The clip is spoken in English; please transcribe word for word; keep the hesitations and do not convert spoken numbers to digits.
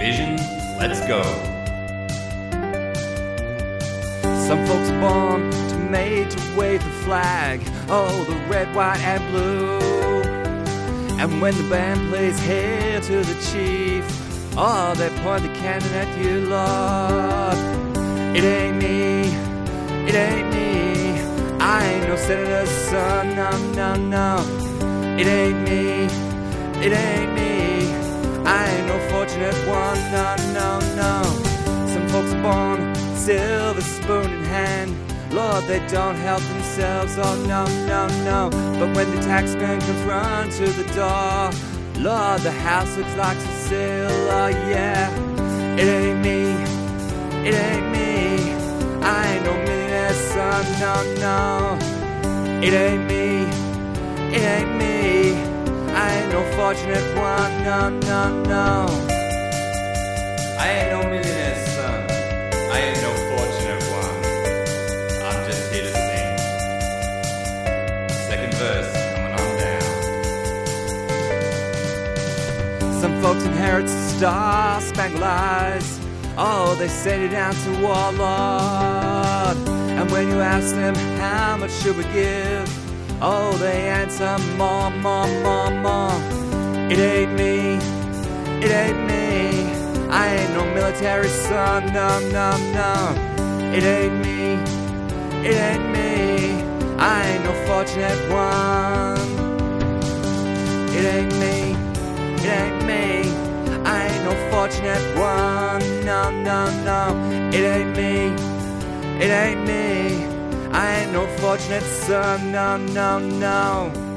Vision, let's go. Some folks are born to made to wave the flag, oh, the red, white, and blue. And when the band plays Hail to the Chief, oh, they point the cannon at you, Lord. It ain't me, it ain't me, I ain't no senator's son, no, no, no. It ain't me, it ain't me, I ain't no fortunate one, no, no, no. Some folks are born silver spoon in hand, Lord, they don't help themselves, oh no, no, no. But when the taxman comes run to the door, Lord, the house looks like Cecile, oh yeah. It ain't me, it ain't me, I ain't no millionaire son, no, no. It ain't me, it ain't me, I ain't no fortunate one, no, no, no. I ain't no millionaire son, I ain't no fortunate one, I'm just here to sing. Second verse, coming on down. Some folks inherit star-spangled eyes, oh, they send you down to war, Lord. And when you ask them, how much should we give? Oh, they answer, more, more, more, more. It ain't me, it ain't me, I ain't no military son, no, no, no. It ain't me, it ain't me, I ain't no fortunate one. It ain't me, it ain't me, I ain't no fortunate one, no, no, no. It ain't me, it ain't me, I ain't no fortunate son, no, no, no.